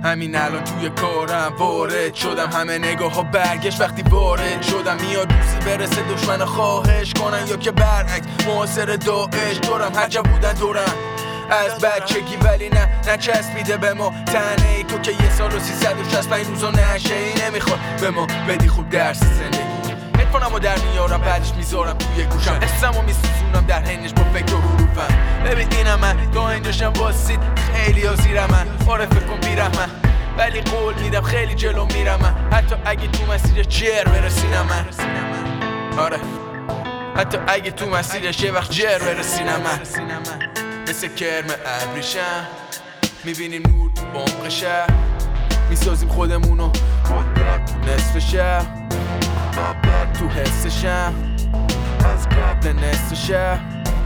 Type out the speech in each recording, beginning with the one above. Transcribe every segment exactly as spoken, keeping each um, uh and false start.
همین الان توی کارم وارد شدم، همه نگاه ها برگشت وقتی وارد شدم. میاد روزی برسه دشمن خواهش کنن یا که برعکس معاصر داعش دورم، هر جا بودن دورم از بچگی ولی نه نچسبیده به ما. تنه ای تو که یه سال و سیصد و شصت و پنج روز و نشه ای نمیخواد به ما بدی خوب درس زندگی. هدفونمو در میارم بعدش میذارم توی گوشم، اسمو میسوزونم در حینش با فکر و حروفم. ببین اینم من تا اینجاشم واسید خیلی ها زیرم من، آره فکر کن بیرم من ولی قول میدم خیلی جلو میرم من، حتی اگه تو مسیر جر برسینم من. آره حتی اگه تو مسیرش یه وقت جر برسینم من. مثل کرم ابریشم میبینیم نور تو بامق شهر، میسازیم خودمونو نصف شهر، تو حسشم از قبل نصف شهر.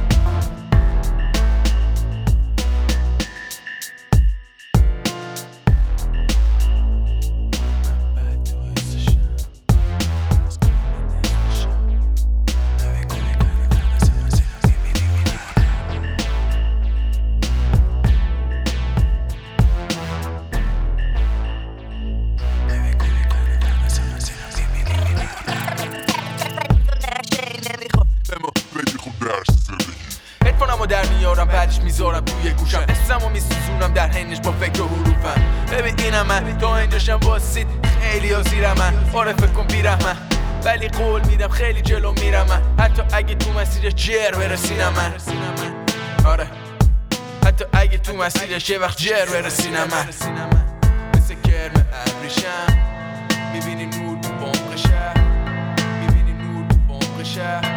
هدفونمو در میارم بعدش میذارم توی گوشم، اسمو میسوزونم در حینش با فکر و حروفم. ببین اینم من تا اینجاشم واسید خیلی ها زیرم من، آره فکر کن بیرم من ولی قول میدم خیلی جلو میرم من، حتی اگه تو مسیر جر برسینم من. آره حتی اگه تو مسیرش یه وقت جر برسینم من. مثل کرم ابریشم میبینیم نور تو بامق شهر، میبینیم نور تو بامق شهر.